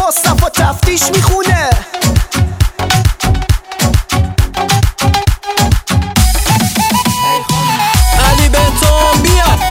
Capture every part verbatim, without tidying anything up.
مصطفی تفتیش میخونه. علی بنتون بیا.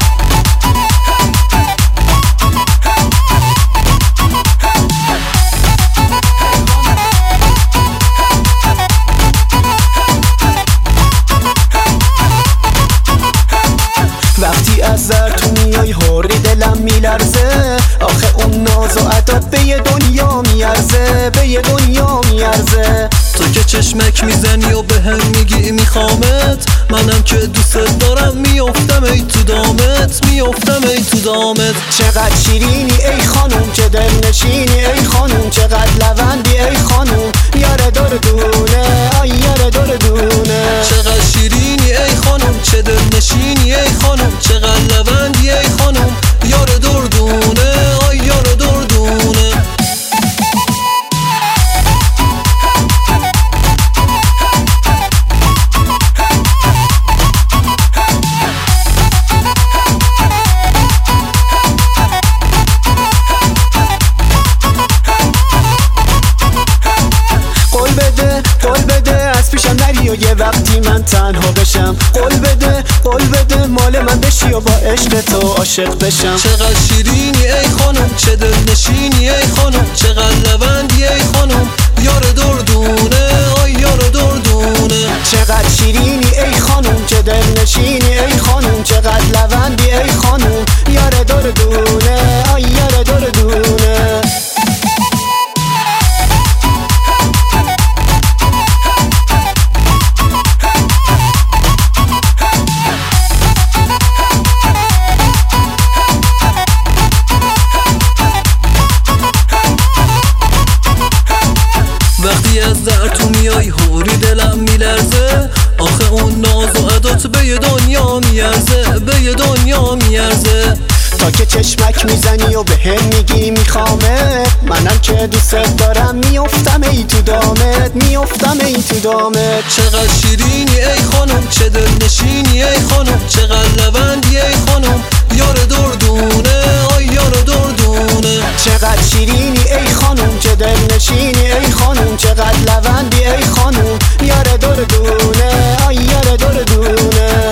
وقتی از زر تو میای هوری دلم میلرزه، آخه اون ناز و عدد به یه دنیا میارزه، به یه دنیا میارزه. تو که چشمک میزنی و به هم میگی میخوامت، منم که دوست دارم میافتم ای تو دامت، میافتم ای تو دامت. چقدر شیرینی ای خانوم که دل نشینی ای خانوم، چقدر لوندی ای خانوم یار دردونه، آی یار دردونه. چقدر شیرینی ای خانوم چه دل نشینی ای خانوم، چقدر لوندی ای خانوم یار دردونه، آی یار دردونه. قول بده از پیشم نری و یه وقتی من تنها بشم. قول بده قول بده مال من بشی و با عشق تو عاشق بشم. چقدر شیرینی ای خانم چه دل نشینی ای خانم، چقدر لوندی ای خانم یار دردونه، آی یار دردونه. چقدر شیرینی ای خانم چه دل نشینی ای خانم، چقدر لوندی ای خانم یار دردونه، آی یار دردونه. وقتی از در تو میای هوری دلم میلرزه، آخه اون ناز و عدات به یه دنیا میارزه، به یه دنیا میارزه. تا که چشمک میزنی و به هم میگی میخوامت، منم که دوست دارم میافتم ای تو دامت، میافتم ای تو دامت. چقدر شیرینی ای خانم چه دل نشینی ای خانم، چقدر لوندی ای خانم یار دردونه، آی یار دردونه. چقدر شیرینی ای خانم چه دل نشینی ای خانم، چقدر لوندی ای خانم یار دردونه، آی یار دردونه.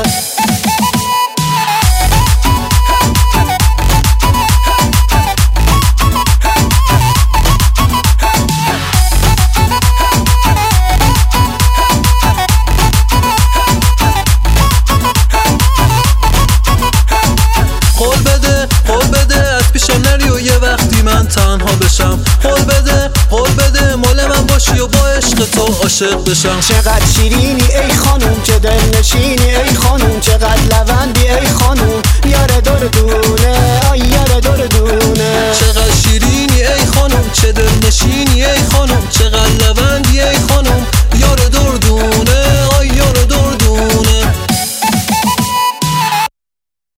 قول بده قول بده از پیشم نری و یه وقتی من تنها بشم. قول بده قول بده مال من باشی و با عشق تو عاشق بشم. چقدر شیرینی ای خانم چه دل نشینی ای خانم، چقدر لوندی ای خانم یار دردونه،